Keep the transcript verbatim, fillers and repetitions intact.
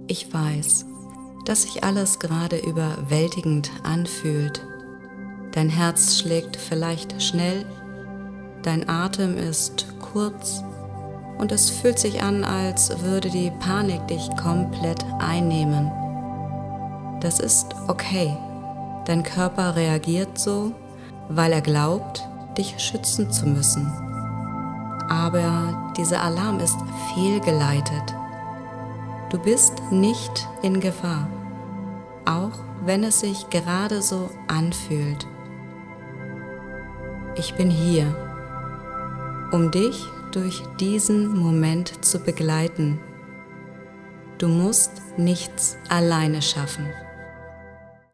Ich weiß, dass sich alles gerade überwältigend anfühlt. Dein Herz schlägt vielleicht schnell, dein Atem ist kurz und es fühlt sich an, als würde die Panik dich komplett einnehmen. Das ist okay. Dein Körper reagiert so, weil er glaubt, dich schützen zu müssen. Aber dieser Alarm ist fehlgeleitet. Du bist nicht in Gefahr, auch wenn es sich gerade so anfühlt. Ich bin hier, um dich durch diesen Moment zu begleiten. Du musst nichts alleine schaffen.